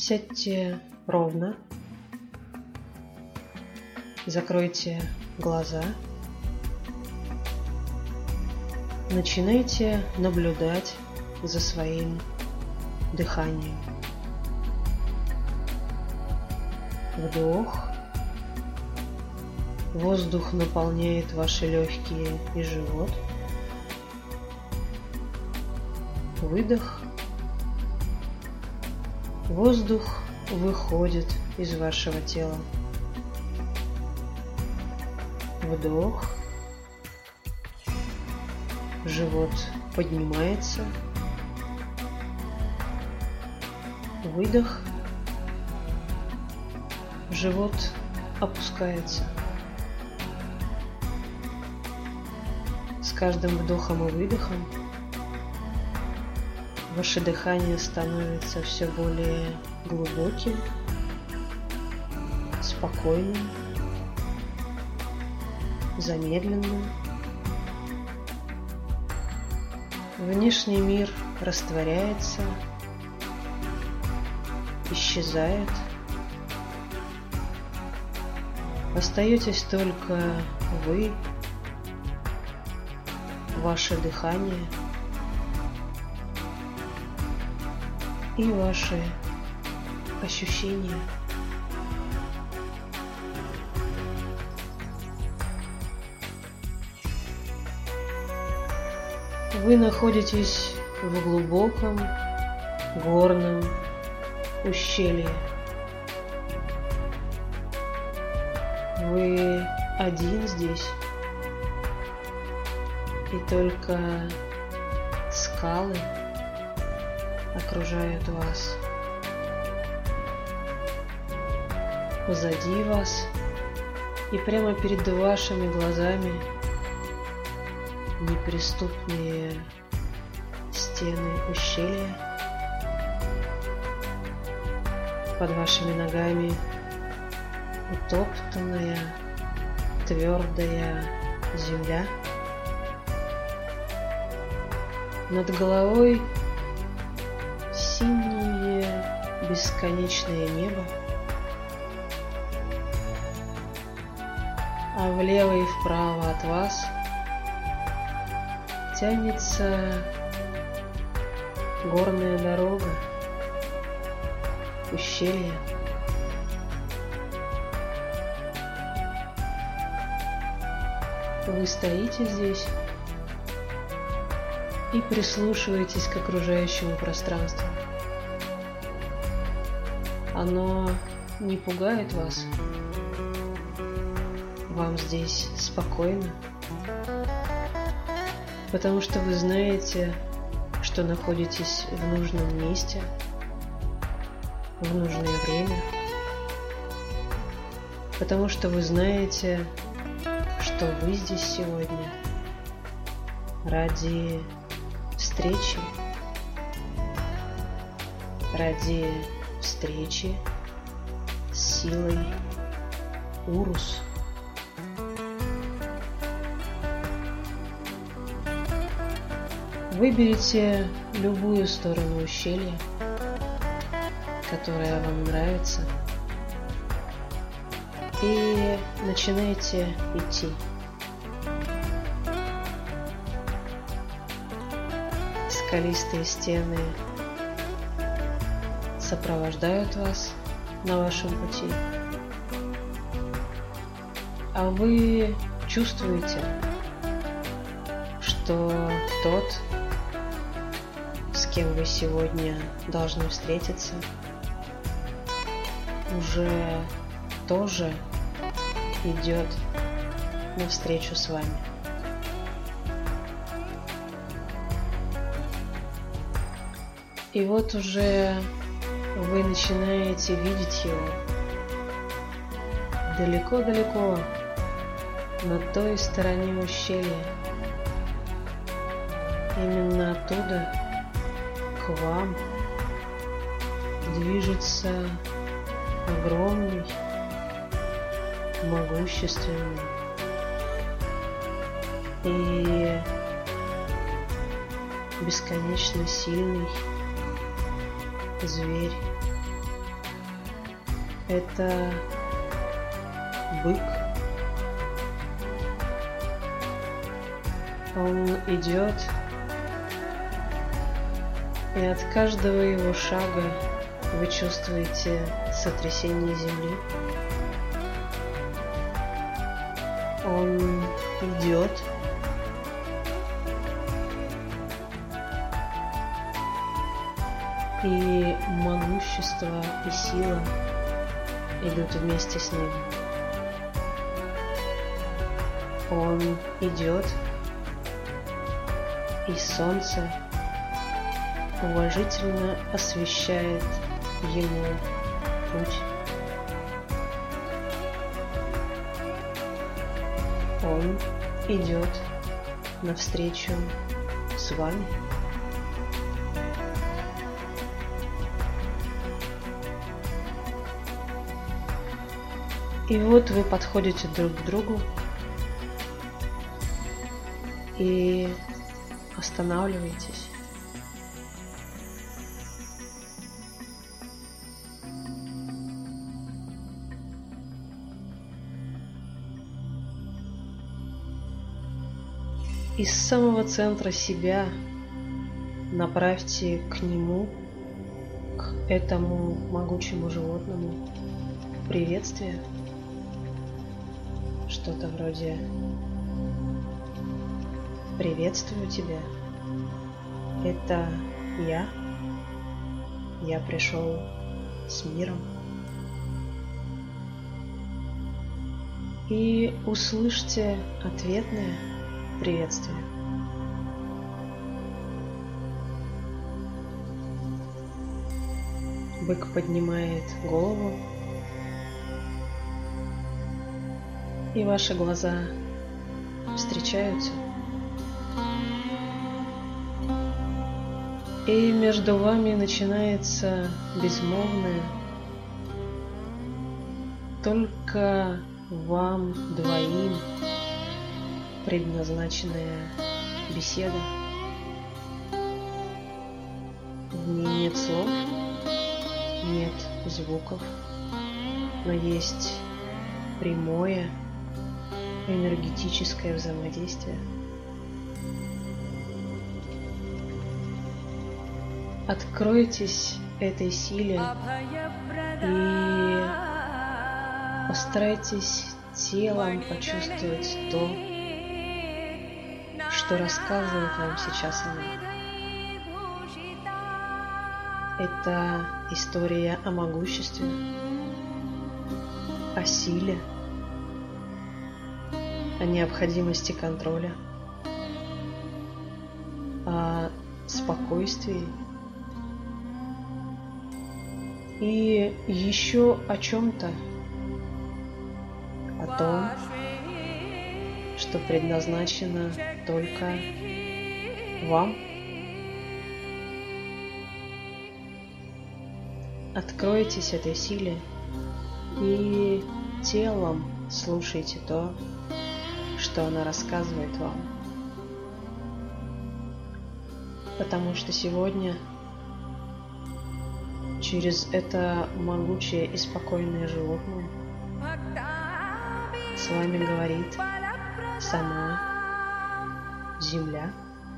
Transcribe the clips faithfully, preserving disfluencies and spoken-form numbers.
Сядьте ровно, закройте глаза, начинайте наблюдать за своим дыханием. Вдох. Воздух наполняет ваши легкие и живот. Выдох. Воздух выходит из вашего тела. Вдох. Живот поднимается. Выдох. Живот опускается. С каждым вдохом и выдохом ваше дыхание становится все более глубоким, спокойным, замедленным. Внешний мир растворяется, исчезает. Остаетесь только вы, ваше дыхание и ваши ощущения. Вы находитесь в глубоком горном ущелье. Вы один здесь, и только скалы окружают вас. Позади вас и прямо перед вашими глазами неприступные стены ущелья. Под вашими ногами утоптанная твердая земля. Над головой синее бесконечное небо, а влево и вправо от вас тянется горная дорога, ущелье. Вы стоите здесь и прислушиваетесь к окружающему пространству. Оно не пугает вас. Вам здесь спокойно, потому что вы знаете, что находитесь в нужном месте, в нужное время, потому что вы знаете, что вы здесь сегодня ради встречи, ради встречи с силой Урус. Выберите любую сторону ущелья, которая вам нравится, и начинайте идти. Скалистые стены сопровождают вас на вашем пути, а вы чувствуете, что тот, с кем вы сегодня должны встретиться, уже тоже идет навстречу с вами. И вот уже вы начинаете видеть его далеко-далеко на той стороне ущелья. Именно оттуда к вам движется огромный, могущественный и бесконечно сильный зверь. это бык. Он идет, и от каждого его шага вы чувствуете сотрясение земли. Он идет, и могущество и сила идут вместе с ним. Он идет, и солнце уважительно освещает ему путь. Он идет навстречу с вами. И вот вы подходите друг к другу и останавливаетесь. Из самого центра себя направьте к нему, к этому могучему животному, приветствие. Что-то вроде «Приветствую тебя, это я, я пришел с миром». И услышьте ответное приветствие. Бык поднимает голову, и ваши глаза встречаются. И между вами начинается безмолвная, только вам двоим предназначенная беседа. В ней нет слов, нет звуков, но есть прямое энергетическое взаимодействие. Откройтесь этой силе и постарайтесь телом почувствовать то, что рассказывает вам сейчас она. Это история о могуществе, о силе, о необходимости контроля, о спокойствии и еще о чем-то, о том, что предназначено только вам. Откройтесь этой силе и телом слушайте то, что она рассказывает вам. Потому что сегодня через это могучее и спокойное животное с вами говорит сама Земля.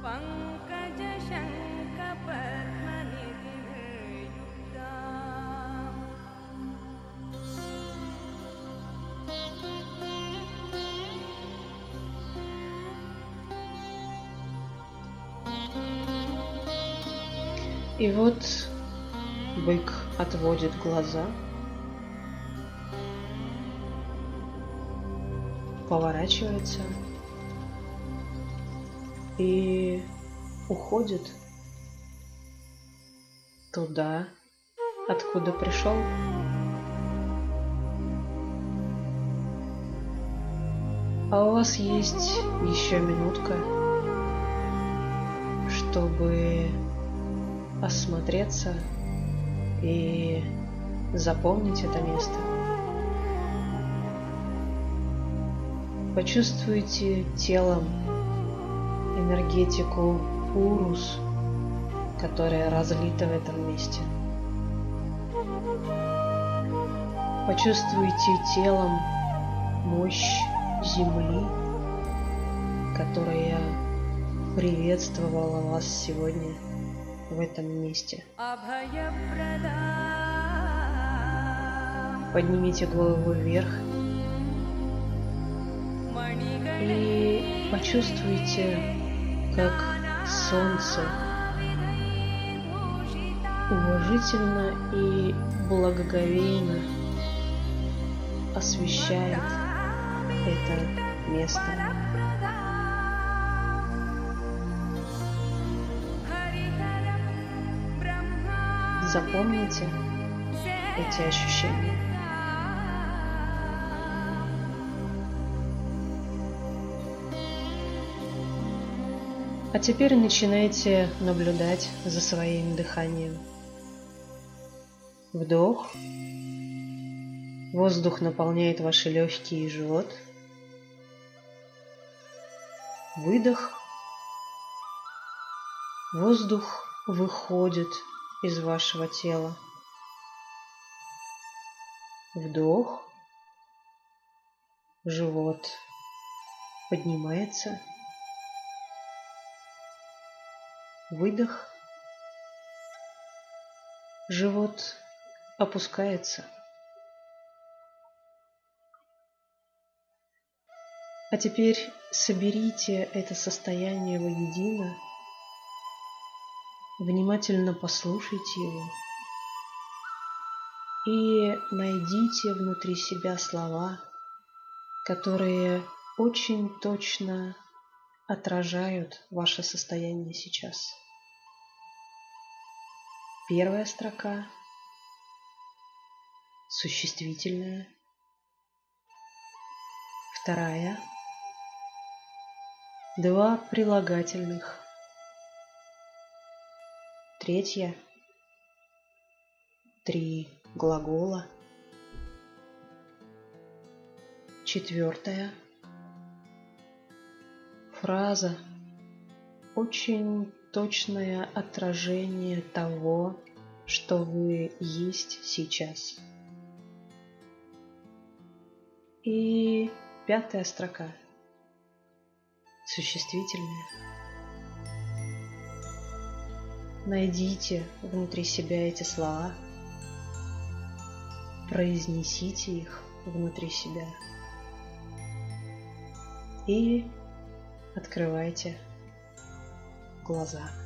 И вот бык отводит глаза, поворачивается и уходит туда, откуда пришел. А у вас есть еще минутка, чтобы осмотреться и запомнить это место. Почувствуйте телом энергетику Урус, которая разлита в этом месте. Почувствуйте телом мощь Земли, которая приветствовала вас сегодня в этом месте. Поднимите голову вверх и почувствуйте, как солнце уважительно и благоговейно освещает это место. Запомните эти ощущения. А теперь начинайте наблюдать за своим дыханием. Вдох. Воздух наполняет ваши легкие и живот. Выдох. Воздух выходит из вашего тела. Вдох. Живот поднимается. Выдох. Живот опускается. А теперь соберите это состояние воедино, внимательно послушайте его и найдите внутри себя слова, которые очень точно отражают ваше состояние сейчас. Первая строка – существительное. Вторая – два прилагательных. Третья – три глагола. Четвертая – фраза, очень точное отражение того, что вы есть сейчас. И пятая строка – существительное. Найдите внутри себя эти слова, произнесите их внутри себя и открывайте глаза.